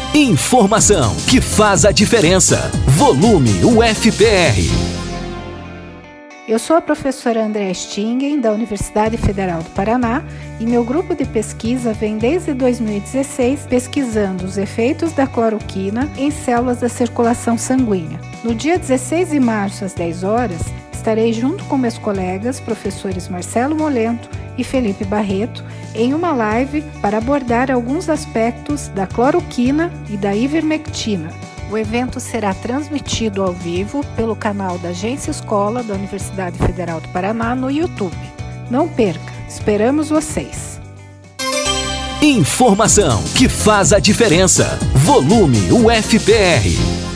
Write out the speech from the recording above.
Informação que faz a diferença. Volume UFPR. Eu sou a professora Andréa Stingen, da Universidade Federal do Paraná, e meu grupo de pesquisa vem desde 2016 pesquisando os efeitos da cloroquina em células da circulação sanguínea. No dia 16 de março, às 10 horas, estarei junto com meus colegas, professores Marcelo Molento e Felipe Barreto, em uma live para abordar alguns aspectos da cloroquina e da ivermectina. O evento será transmitido ao vivo pelo canal da Agência Escola da Universidade Federal do Paraná no YouTube. Não perca, esperamos vocês! Informação que faz a diferença. Volume UFPR.